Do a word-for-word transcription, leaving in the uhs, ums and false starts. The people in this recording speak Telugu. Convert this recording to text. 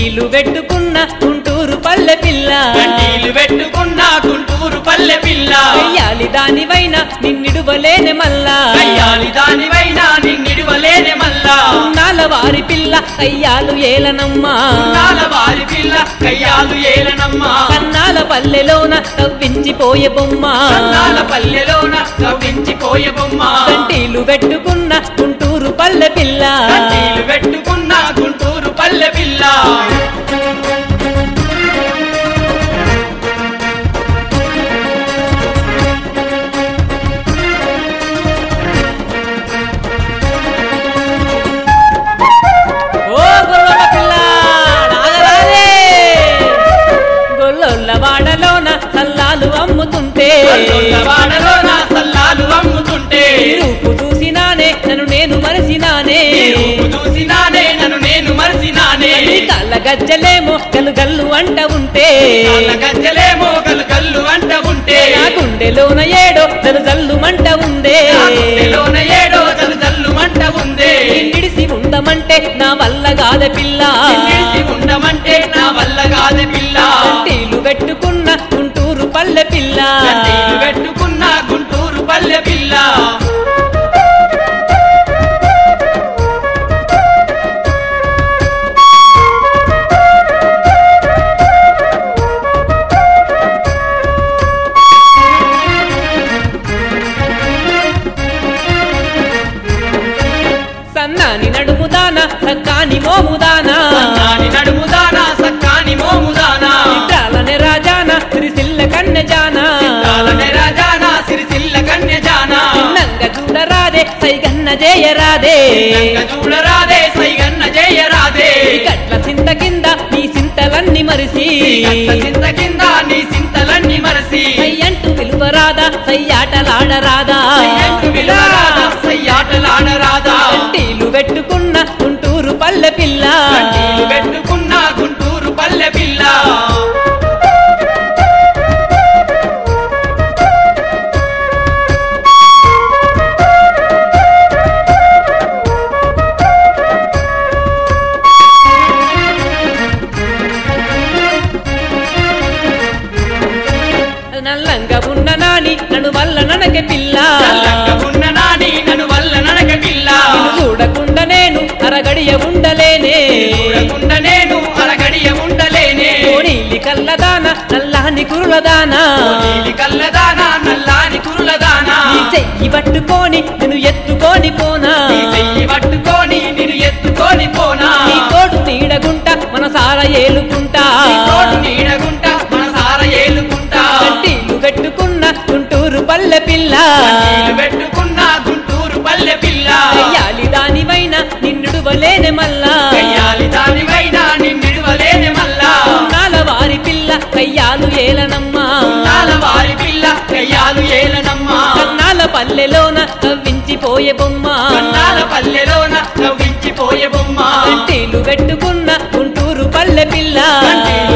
కంటీలు పెట్టుకున్న గుంటూరు పల్లె పిల్ల కంటీలు పెట్టుకున్న గుంటూరు పల్లె పిల్ల కయ్యాలి దానివైన నిన్నిడువలేనే మల్లా కయ్యాలి దానివైనా నిన్నిడువలేనే మల్లా నాల వారి పిల్ల కయ్యాలు ఏలనమ్మా నాల వారి పిల్ల కయ్యాలు ఏలనమ్మా కన్నాల పల్లెలోన కవ్వించిపోయే బొమ్మ కన్నాల పల్లెలోన కవ్వించిపోయే బొమ్మ కంటీలు పెట్టుకున్న గుంటూరు పల్లె పిల్ల కంటీలు పెట్టుకున్న గుంటూరు పల్లె పిల్ల ఓ గొల్లల పిల్ల నాగరాజే గొల్లొల్ల వాడలోన సల్లాలు అమ్ముతుంటే వాడలోన సల్లాలు అమ్ముతుంటే రూపు చూసినానే నన్ను నేను మరసినానే రూపు చూసినానే నన్ను నేను మరసినానే కళ్ళ గజ్జలేమో గల్లు గల్లు అంట ఉంటే కళ్ళ గజ్జలేమో గల్లు గల్లు అంట ఉంటే నా గుండెలోన ఏడో జలు జల్లు మంట ఉందే నా గుండెలోన ఏడో జలు జల్లు మంట ఉందే నిడిసి ఉండమంటే నా వల్ల కాదే పిల్ల నిడిసి ఉండమంటే నా వల్ల కాదే పిల్ల కంటీలు పెట్టుకున్న గుంటూరు పల్లె పిల్ల కంటీలు పెట్టుకున్న గుంటూరు పల్లె పిల్ల సన్నాని నడుముదానా సక్కాని మోముదానా సన్నాని నడుముదానా సక్కాని మోముదానా చిత్రాలనే రాజానా సిరిసిల్ల కన్నె జానా చిత్రాలనే రాజానా సిరిసిల్ల కన్య జానా నంగ చూడరాదే సైగన్న జయరాదే నంగ చూడరాదే సైగన్న జయరాదే గట్ల సింత కింద నీ సింతలన్నీ మరిసి గట్ల సింత కింద నీ సింతలన్నీ మరసి సయ్యంటూ విలువరాదా సయ్యాటలాడరాదా సయ్యంటూ విలువరాదా సయ్యాటలాడరాదా కంటీలు పెట్టుకున్న గుంటూరు పల్లె పిల్ల కంటీలు పెట్టుకున్న గుంటూరు పల్లె పిల్ల నల్లంగా ఉన్న నాని నన్ను వల్ల ననక పిల్ల నల్లంగా ఉన్న నాని నన్ను వల్ల నడక పిల్ల నిన్ను చూడకుండా నేను అరగడియ ఉండలేనే చూడకుండా నేను అరగడియ ఉండలేనే నీలి కల్లదాన నల్లాని కురులదాన నీలి కల్లదానా నల్లాని కురులదానా నీ చెయ్యి పట్టుకొని నేను ఎత్తుకొని పోనా నీ చెయ్యి పట్టుకొని నిన్ను ఎత్తుకొని పోనా నీ తోడు నీడగుంట మనసార ఏలుకుంటా నీ తోడు నీడగుంట మనసార ఏలుకుంటా కంటీలు పెట్టుకున్న గుంటూరు పల్లె పిల్ల కంటీలు పెట్టుకున్న గుంటూరు పల్లె పిల్ల కయ్యాలి దానివైన నిన్నుడువలేనే మల్లా కయ్యాలి దానివైనా నిన్నిడువలేనే మల్లా నాల వారి పిల్ల కయ్యాలు ఏలనమ్మా నాల వారి పిల్ల కయ్యాలు ఏలనమ్మా కన్నాల పల్లెలోన కవ్వించిపోయే బొమ్మ కన్నాల పల్లెలోన నవ్వించిపోయే బొమ్మ కంటీలు పెట్టుకున్న గుంటూరు పల్లె పిల్ల కంటీలు